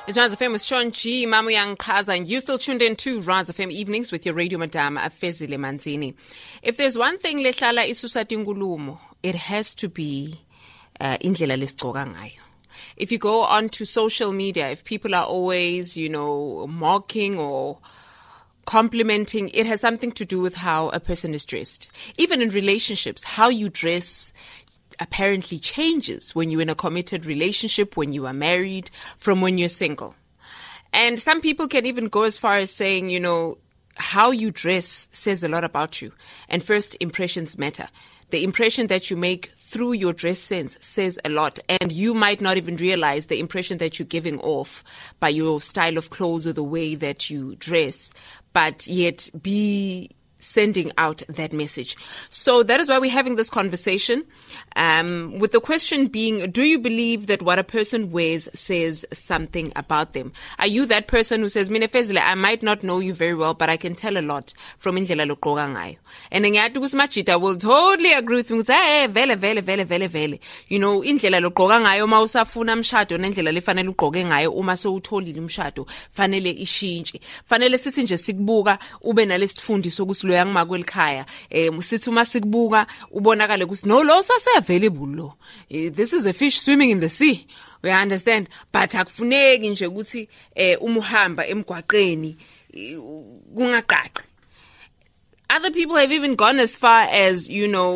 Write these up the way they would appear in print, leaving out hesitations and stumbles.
It's Raz FM with Sean G, Mamu Yang Kaza, and you still tuned in to Raz FM Evenings with your radio madam, Fezile Manzini. If there's one thing lehlala isusa tingulumo, it has to be indlela lesigcoka ngayo. If you go onto social media, if people are always, mocking or complimenting, it has something to do with how a person is dressed. Even in relationships, how you dress apparently changes when you're in a committed relationship, when you are married, from when you're single. And some people can even go as far as saying, how you dress says a lot about you. And first impressions matter. The impression that you make through your dress sense says a lot. And you might not even realize the impression that you're giving off by your style of clothes or the way that you dress, but yet be sending out that message. So that is why we're having this conversation, with the question being, do you believe that what a person wears says something about them? Are you that person who says, Mine Fezile, I might not know you very well, but I can tell a lot from indlela logqoka ngayo? And ngiyati kusimachita will totally agree with me. Vele. Indlela logqoka ngayo uma usafuna umshado nendlela lefanele ugqoke ngayo uma sewutholile umshado fanele ishintshe. Fanele sithi nje sikubuka ube nalesifundisi sokusi yang makwelikhaya sithi uma sikubuka ubonakale ukuthi no lo available lo, this is a fish swimming in the sea, we understand, but akufuneki nje ukuthi umuhamba emgwaqeni kungaqaqi. Other people have even gone as far as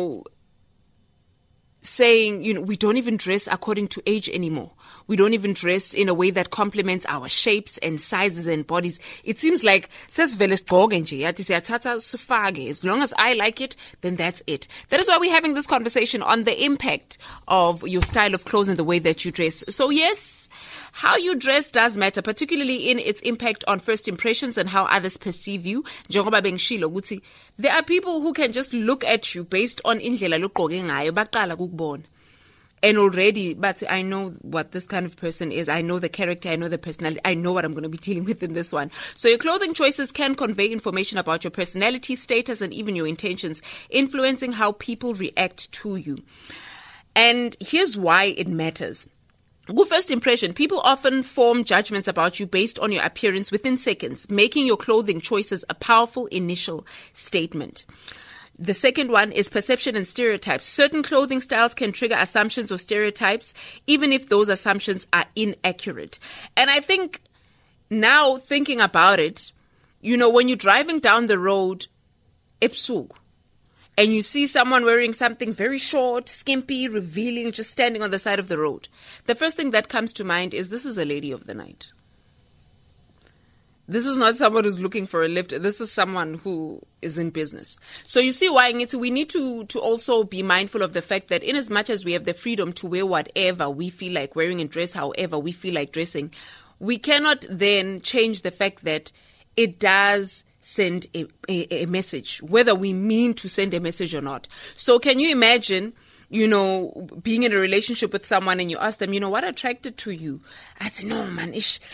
saying, we don't even dress according to age anymore. We don't even dress in a way that complements our shapes and sizes and bodies. It seems like as long as I like it, then that's it. That is why we're having this conversation on the impact of your style of clothes and the way that you dress. So yes, how you dress does matter, particularly in its impact on first impressions and how others perceive you. There are people who can just look at you based on indlela logqoke ngayo baqala kukubona. And already, but I know what this kind of person is. I know the character. I know the personality. I know what I'm going to be dealing with in this one. So your clothing choices can convey information about your personality, status, and even your intentions, influencing how people react to you. And here's why it matters. Good first impression. People often form judgments about you based on your appearance within seconds, making your clothing choices a powerful initial statement. The second one is perception and stereotypes. Certain clothing styles can trigger assumptions or stereotypes, even if those assumptions are inaccurate. And I think now thinking about it, when you're driving down the road, ebusuku, and you see someone wearing something very short, skimpy, revealing, just standing on the side of the road, the first thing that comes to mind is this is a lady of the night. This is not someone who's looking for a lift. This is someone who is in business. So you see why we need to also be mindful of the fact that in as much as we have the freedom to wear whatever we feel like wearing and dress however we feel like dressing, we cannot then change the fact that it does send a message, whether we mean to send a message or not. So can you imagine, being in a relationship with someone and you ask them, what attracted to you? I say, no, man,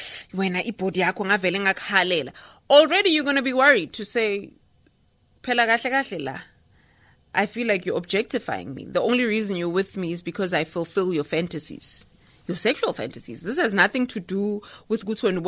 already you're going to be worried to say, phela kahle kahle la, I feel like you're objectifying me. The only reason you're with me is because I fulfill your fantasies. Your sexual fantasies. This has nothing to do with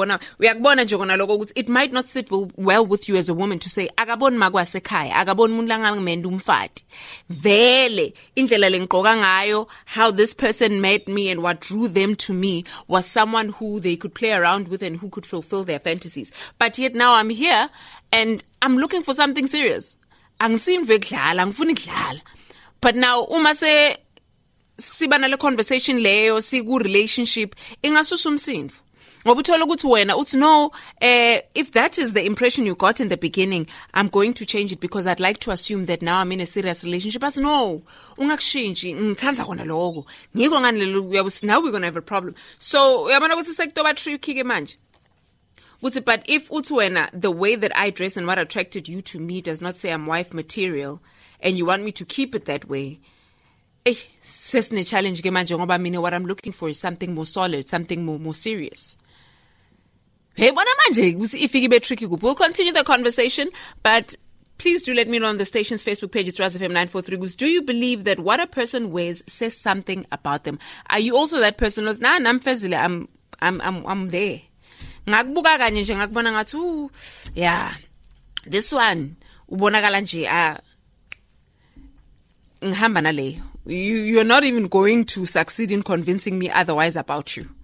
it might not sit well with you as a woman to say akabon magwasekhaya akabon umuntu langamenda umfati vele indlela lengqoka ngayo, how this person met me and what drew them to me was someone who they could play around with and who could fulfill their fantasies. But yet now I'm here and I'm looking for something serious. Angifuni ukudlala. But now uma se siba nale conversation leyo siku relationship ingasusa umsindvo ngoba uthola ukuthi wena uthi no, if that is the impression you got in the beginning, I'm going to change it because I'd like to assume that now I'm in a serious relationship. But no, ungakushintshi, ngithanda khona lokho ngiko ngani, now we're going to have a problem. So uyabona ukuthi sekutoba tricky ke manje. But if uthi wena, the way that I dress and what attracted you to me does not say I'm wife material and you want me to keep it that way, challenge ke manje ngoba mina what I'm looking for is something more solid, something more serious. Hey, bona manje ifike be tricky. We'll continue the conversation, but please do let me know on the station's Facebook page. It's Raz FM 943. Do you believe that what a person wears says something about them? Are you also that person who's I'm Fezile, I'm there. Ngakubuka kanye nje ngakubona ngathi yeah, this one ubonakala nje ngihamba naleyo. You're not even going to succeed in convincing me otherwise about you.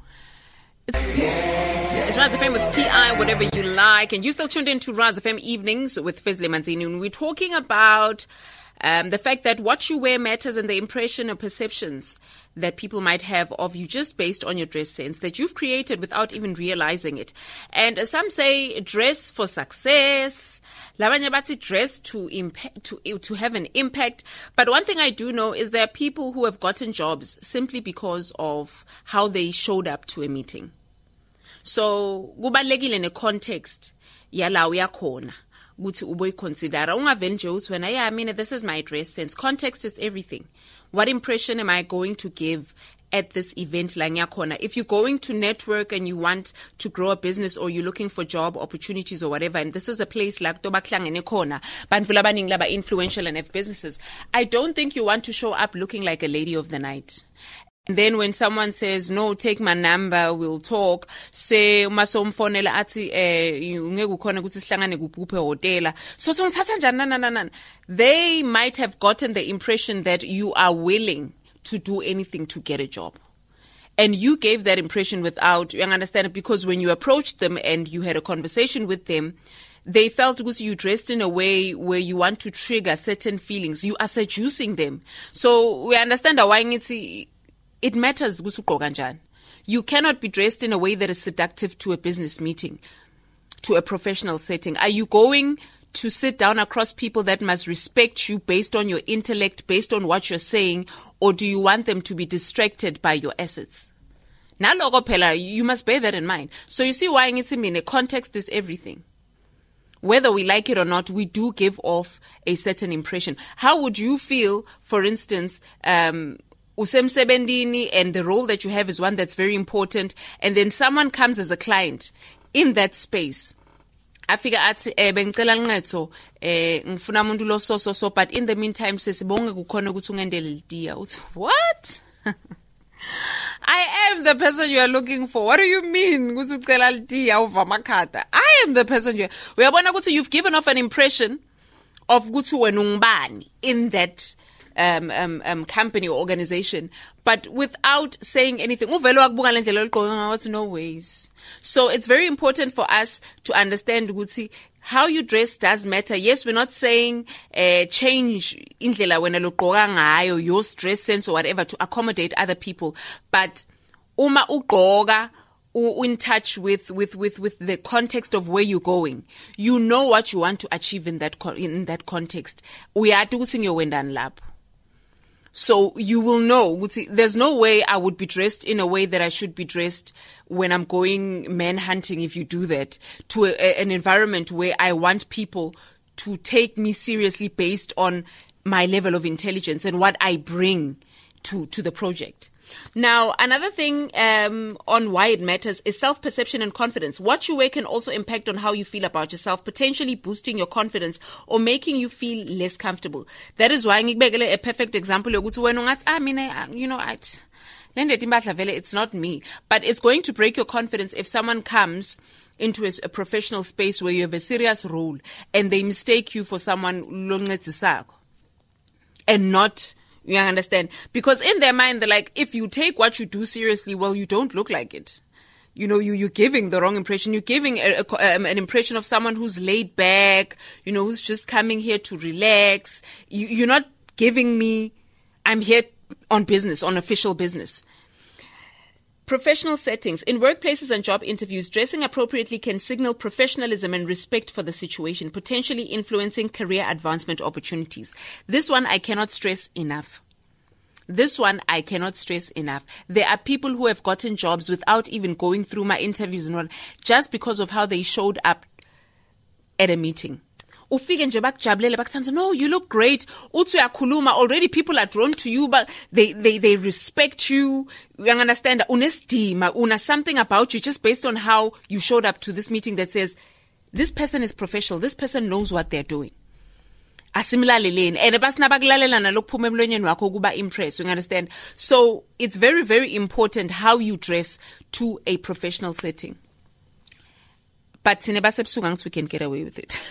It's Rise FM with TI, whatever you like. And you still tuned in to Rise FM Evenings with Fezile Manzini. And we're talking about the fact that what you wear matters and the impression or perceptions that people might have of you just based on your dress sense that you've created without even realizing it. And some say dress for success. Labanye bathi dress to have an impact. But one thing I do know is there are people who have gotten jobs simply because of how they showed up to a meeting. So kubalekile ne context yala uyakhona ukuthi uboyiconsidera ungaveli nje uthi wena yeah, I mean, this is my dress sense. Context is everything. What impression am I going to give at this event la ngiyakhona? If you're going to network and you want to grow a business or you're looking for job opportunities or whatever, and this is a place like tobaklangene khona bantu labaningi laba influential and have businesses, I don't think you want to show up looking like a lady of the night. And then when someone says, no, take my number, we'll talk, say, masomfonela ati, ngeke ukhona ukuthi sihlangane kuphi hotela. So ngithatha njani they might have gotten the impression that you are willing to do anything to get a job. And you gave that impression without, you understand it, because when you approached them and you had a conversation with them, they felt because you dressed in a way where you want to trigger certain feelings. You are seducing them. So we understand why it matters. You cannot be dressed in a way that is seductive to a business meeting, to a professional setting. Are you going to sit down across people that must respect you based on your intellect, based on what you're saying, or do you want them to be distracted by your assets? You must bear that in mind. So you see why a context is everything. Whether we like it or not, we do give off a certain impression. How would you feel, for instance, usemsebenzini and the role that you have is one that's very important, and then someone comes as a client in that space, afika athi bengicela uncedo ngifuna umuntu lo so but in the meantime sesibonge kukhona ukuthi ungendele litiya. What? I am the person you are looking for. What do you mean ukuthi ucela litiya over makhata? I am the person uyabona ukuthi you've given off an impression of ukuthi wena ungubani in that company or organization, but without saying anything. No ways. So it's very important for us to understand how you dress does matter. Yes, we're not saying change indlela wena logqoka ngayo, your dress sense or whatever to accommodate other people, but uma ugqoka in touch with the context of where you're going, you know what you want to achieve in that context. So you will know. There's no way I would be dressed in a way that I should be dressed when I'm going manhunting, if you do that, to an environment where I want people to take me seriously based on my level of intelligence and what I bring to the project. Now, another thing on why it matters is self-perception and confidence. What you wear can also impact on how you feel about yourself, potentially boosting your confidence or making you feel less comfortable. That is why a perfect example, it's not me. But it's going to break your confidence if someone comes into a professional space where you have a serious role and they mistake you for someone and not... You understand? Because in their mind, they're like, if you take what you do seriously, well, you don't look like it. You're giving the wrong impression. You're giving an impression of someone who's laid back, who's just coming here to relax. You're not giving me, I'm here on business, on official business. Professional settings. In workplaces and job interviews, dressing appropriately can signal professionalism and respect for the situation, potentially influencing career advancement opportunities. This one I cannot stress enough. There are people who have gotten jobs without even going through my interviews and all, just because of how they showed up at a meeting. No, you look great. Already people are drawn to you, but they respect you. You understand? Something about you just based on how you showed up to this meeting that says, this person is professional. This person knows what they're doing. You understand? So it's very, very important how you dress to a professional setting. but we can get away with it.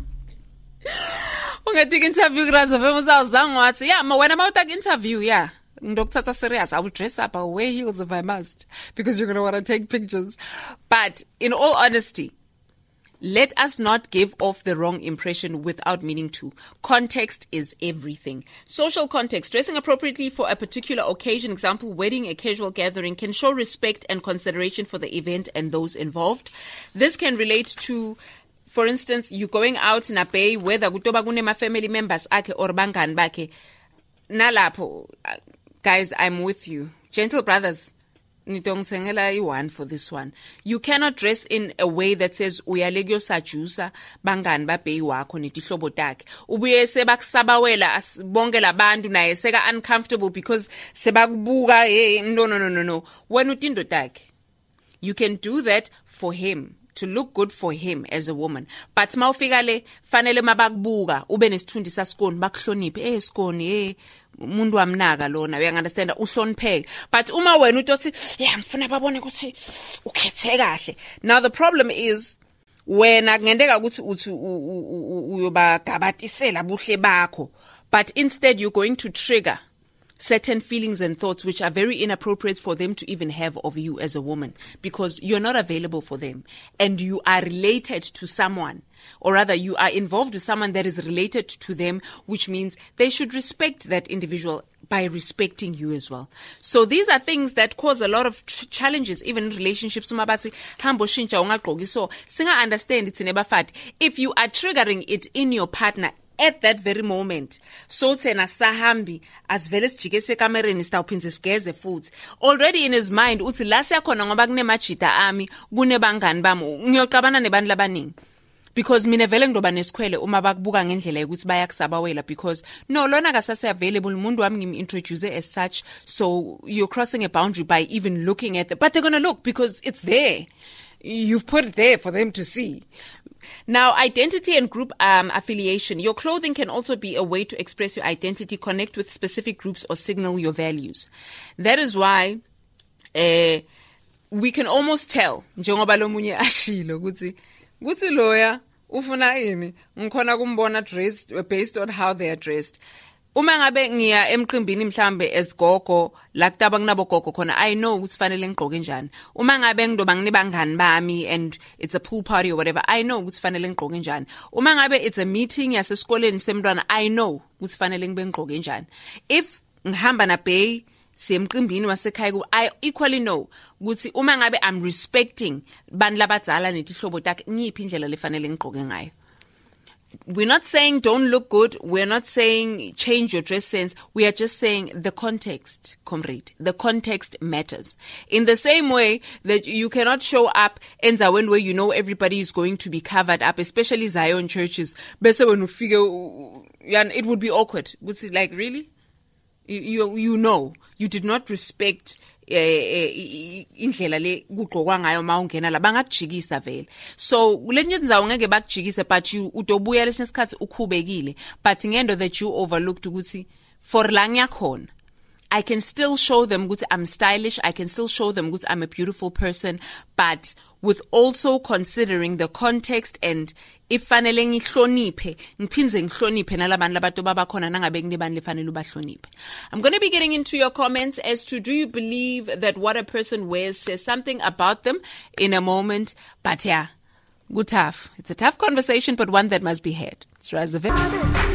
Ungathi interview Raza FM uzawuzanga wathi yeah when I'm out that interview yeah ngidokuthatha serious I will dress up I'll wear heels if I must because you're going to want to take pictures. But in all honesty, let us not give off the wrong impression without meaning to. Context is everything. Social context. Dressing appropriately for a particular occasion, example, wedding, a casual gathering, can show respect and consideration for the event and those involved. This can relate to, for instance, you going out in a bay, whether kutoba kunema family members ake or bangani bakhe. Nalapho, guys, I'm with you. Gentle brothers, nitongitsengela one for this one. You cannot dress in a way that says uyalegyo sajusa bangani babheyi wakho netihlobo takhe. Ubuye sebakusabawela bonke labantu naye seka uncomfortable because sebakubuka hey no. Wena utindo takhe. You can do that for him, to look good for him as a woman. But mawufika le fanele mabakubuka ube nesithundi sasikoni bakuhloniphe sikoni umuntu wamnaka lona uyangiunderstand uhlonipheke. But uma wena uthi yeah ngifuna babone ukuthi ukhethe kahle. Now the problem is wena kungenzeka ukuthi uthi uyobagabatisela buhle bakho, but instead you're going to trigger certain feelings and thoughts which are very inappropriate for them to even have of you as a woman, because you're not available for them and you are related to someone, or rather you are involved with someone that is related to them, which means they should respect that individual by respecting you as well. So these are things that cause a lot of challenges even in relationships. So singa understand it's in fat. If you are triggering it in your partner at that very moment, so tsena sahambi as veles jigese kamereni stawuphinze sigeze futhi already in his mind uthi la siyakhona ngoba kunemajita ami kunebangani bami ngiyocabana nebantu labaningi, because mina vele ngidoba nesikhwele uma bakubuka ngendlela ukuthi bayakusabawela, because no lona kasase available umuntu wami ngimi-introduce as such, so you're crossing a boundary by even looking at it, but they're gonna look because it's there. You've put it there for them to see. Now, identity and group affiliation. Your clothing can also be a way to express your identity, connect with specific groups, or signal your values. That is why we can almost tell, njengoba lo munye ashilo ukuthi loya ufuna ini ngikhona kumbona dressed based on how they are dressed. Uma ngabe ngiya emqimbini mhlambe esigogo la kutaba kunabo gogo khona, I know ukuthi fanele ngigqoke njani. Uma ngabe ngidoba nginebangani bami and it's a pool party or whatever, I know ukuthi fanele ngigqoke njani. Uma ngabe it's a meeting yasesikoleni semntwana, I know ukuthi fanele ngibe ngigqoke njani. If ngihamba na bay semqimbini wasekhaya, I equally know ukuthi uma ngabe I'm respecting bantu labadzala netihlobo takhe, ngiyiphi indlela lefanele ngigqoke ngayo. We're not saying don't look good. We're not saying change your dress sense. We are just saying the context, comrade. The context matters. In the same way that you cannot show up in Zawen where you know everybody is going to be covered up, especially Zion churches. It would be awkward. Like, really? You know, you did not respect indlela le kugqokwa ngayo mawungena la bangakujikisa vele. So kulenye indzawo ngeke bakujikise, but you utobuya lesinye isikhathi ukhubekile, but ngendo that you overlooked ukuthi for la ngiyakhona I can still show them ukuthi I'm stylish, I can still show them ukuthi I'm a beautiful person, but with also considering the context and if fanele ngihloniphe ngiphinze ngihloniphe nalabantu labantu babakhona nangabe kunebani lefanele ubahloniphe. I'm going to be getting into your comments as to do you believe that what a person wears says something about them in a moment, but yeah, good tough. It's a tough conversation, but one that must be had. It's Raza FM.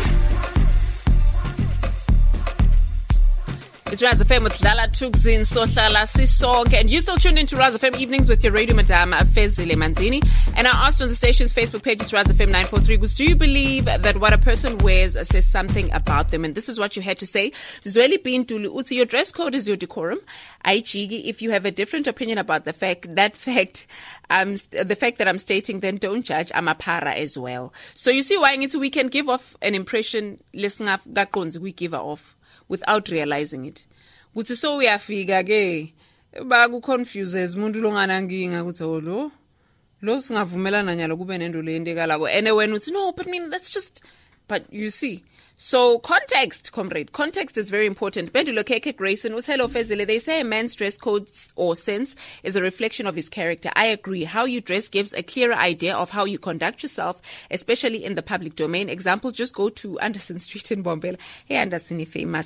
It's Raza FM with Lala Tukzin, Sohlala Sisonke, and you still tuned into Raza FM Evenings with your radio madam, Fezile Manzini. And I asked on the station's Facebook page, it's Raza FM 943, do you believe that what a person wears says something about them? And this is what you had to say. Zweli Bintulu Uti, your dress code is your decorum. Aichigi, if you have a different opinion about the fact that I'm stating, then don't judge. I'm a para as well. So you see why we can give off an impression, we give her off without realizing it. Kuthi so uyafika ke bakuconfuses umuntu longana nginga kuthi lo singavumelana nyalo kube nento le endekalako, and when uthi no, but I mean that's just, but you see. So context, comrade. Context is very important. Bendulo Keke Grayson, Utelo Fezile, they say a man's dress code or sense is a reflection of his character. I agree. How you dress gives a clearer idea of how you conduct yourself, especially in the public domain. Example, just go to Anderson Street in Bombela. Hey, Anderson, is famous.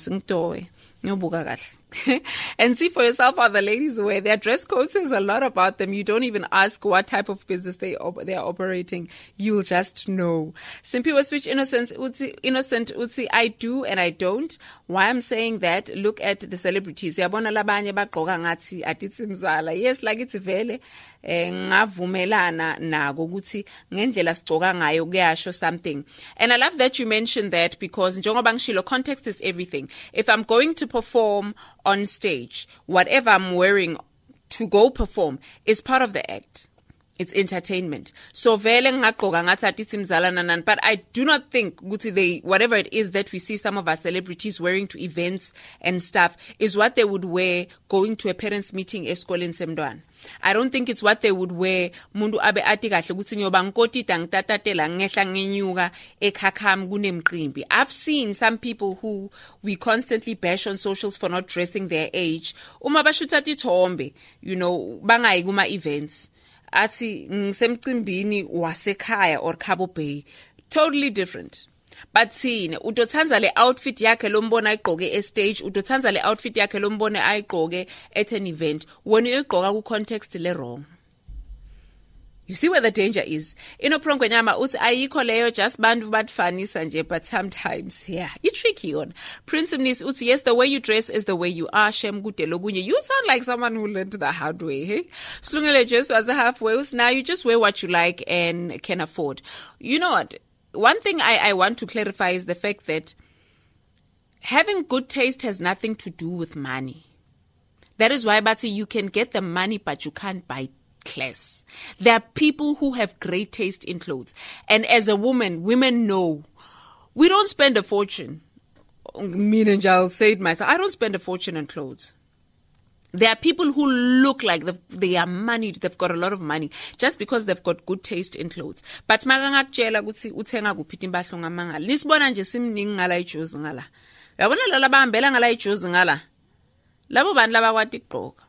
And see for yourself how the ladies wear. Their dress code says a lot about them. You don't even ask what type of business they are operating. You'll just know. Simpiwe Switch Innocent Utsi, I do and I don't. Why I'm saying that, look at the celebrities. Yabona labanye bagqoka ngathi atithi mzala. Yes, like it's vele ngavumelana nako ukuthi ngendlela sigcoka ngayo kuyasho something. And I love that you mentioned that, because njengoba ngishilo, context is everything. If I'm going to perform on stage, whatever I'm wearing to go perform is part of the act. It's entertainment. So vele ngaqoka ngathi atithi mzala nanan, but I do not think ukuthi whatever it is that we see some of our celebrities wearing to events and stuff is what they would wear going to a parents meeting esikoleni semntwana. I don't think it's what they would wear mundu abe athi kahle ukuthi ngiyoba ngikotita ngitatatela ngehla ngenyuka ekhakham kunemqimbi. I've seen some people who we constantly bash on socials for not dressing their age. Uma bashutha tithombe, bangayi kuma events. Athi ngisemcimbini wasekhaya or Cabo Bay. Totally different. But sine utothanza le outfit yakhe lombona ayigqoke e stage, utothanza le outfit yakhe lombona ayigqoke at an event. When you igqoka ku context le wrong. You see where the danger is. Inoprongwenyama uthi ayikho leyo just bantu batfanisa nje, but sometimes yeah, it's tricky on. Prince Mnisi uthi yes, the way you dress is the way you are. Shem kude lokunye. You sound like someone who learned the hard way. Hey? Slungele Jesu as a halfway. Now you just wear what you like and can afford. You know what? One thing I want to clarify is the fact that having good taste has nothing to do with money. That is why, Batsi, you can get the money, but you can't buy class. There are people who have great taste in clothes. And as a woman, women know we don't spend a fortune. Me and I'll say it myself. I don't spend a fortune on clothes. There are people who look like they are moneyed, they've got a lot of money, just because they've got good taste in clothes. But magangakutshela ukuthi uthenga kuphi impahla ngamangala. Nisibona nje simningi ngala ijuzi ngala. Uyabona lala bahambela ngala ijuzi ngala. Labo bantu labakwati igqoka.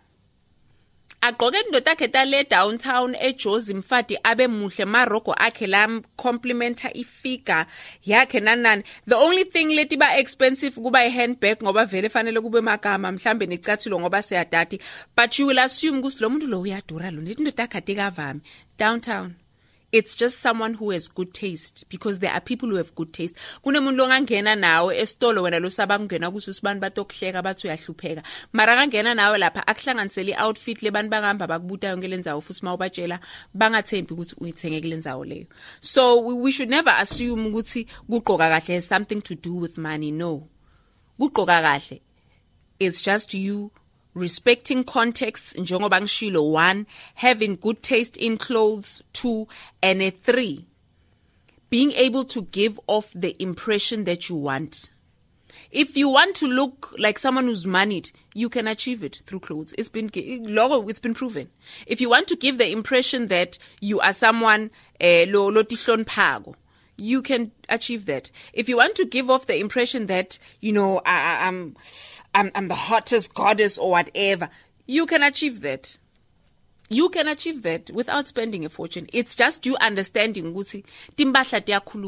Agqoke indoda yakhe tale downtown eJozi Mfati abe muhle marogo akhe la complimenta ifigure yakhe nanani. The only thing leti ba expensive kuba handbag ngoba vele fanele kube magama mhlambe necathilo ngoba seyadati, but you will assume ukuthi lo muntu lo uyadura lo indoda yakhe atikavami downtown. It's just someone who has good taste, because there are people who have good taste. Kunemuntu longangena nawe esitolo wena lo saba kungena kuthi usibani batokuhleka bathi uyahlupheka. Mara kangena nawe lapha akuhlanganisele outfit lebantu bangamba bakubuta yonke lenzawo futhi mawubatshela bangathembi ukuthi uyithenge kulenzawo leyo. So we should never assume ukuthi kuqoka kahle has something to do with money. No. Kuqoka kahle. It's just you respecting context, njengoba ngishilo, 1, having good taste in clothes, 2, and 3, being able to give off the impression that you want. If you want to look like someone who's moneyed, you can achieve it through clothes. It's been proven. If you want to give the impression that you are someone lo tihlon pago, you can achieve that. If you want to give off the impression that, I'm the hottest goddess or whatever, you can achieve that. You can achieve that without spending a fortune. It's just you understanding ukuthi timbahla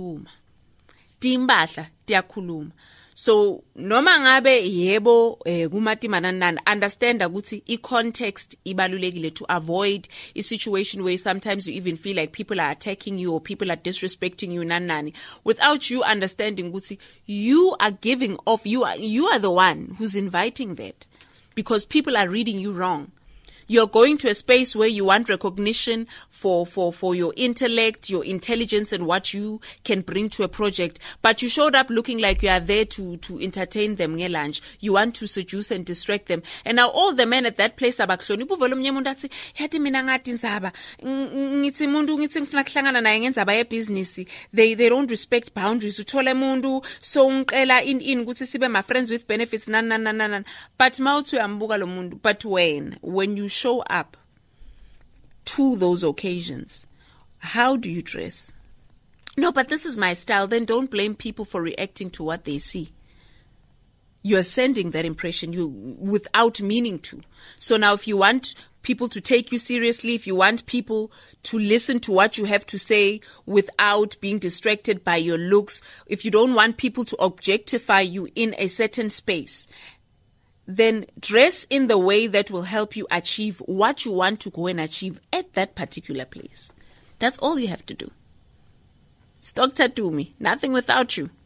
tiyakhuluma. So noma ngabe yebo kumatimana nani, understand ukuthi i-context ibalulekile to avoid a situation where sometimes you even feel like people are attacking you or people are disrespecting you nani. Without you understanding ukuthi you are giving off, you are the one who's inviting that, because people are reading you wrong. You're going to a space where you want recognition for your intellect, your intelligence, and what you can bring to a project. But you showed up looking like you are there to entertain them nge lunch. You want to seduce and distract them. And now all the men at that place abakuhloni ubuvela umnye umuntu athi yathi mina ngathi nzaba ngithi umuntu ngithi ngifuna kuhlangana naye ngenzaba yebusiness. They don't respect boundaries. Uthole umuntu so ngiqela in ukuthi sibe my friends with benefits nan. But mawuthi uyambuka lo muntu, but when you show up to those occasions, how do you dress? No, but this is my style. Then don't blame people for reacting to what they see. You're sending that impression without meaning to. So now if you want people to take you seriously, if you want people to listen to what you have to say without being distracted by your looks, if you don't want people to objectify you in a certain space, then dress in the way that will help you achieve what you want to go and achieve at that particular place. That's all you have to do. It's Dr. Dumi, nothing without you.